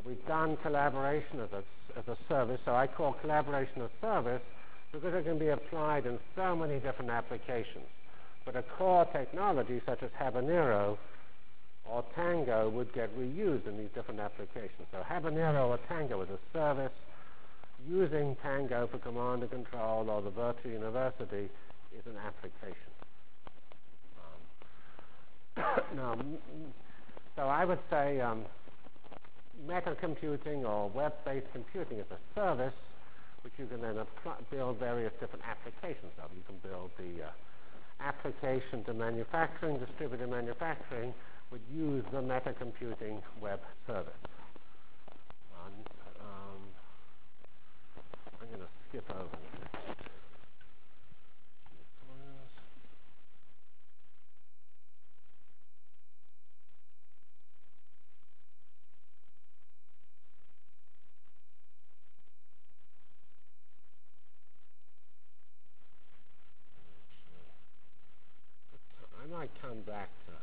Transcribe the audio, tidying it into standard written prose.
We've done collaboration as a service, so I call collaboration a service because it can be applied in so many different applications. But a core technology such as Habanero or Tango would get reused in these different applications. So Habanero or Tango is a service. Using Tango for command and control or the virtual university is an application. So I would say meta computing or web-based computing is a service which you can then build various different applications of. You can build the application to manufacturing, distributed manufacturing, would use the meta computing web service. I'm going to skip over the next. I might come back to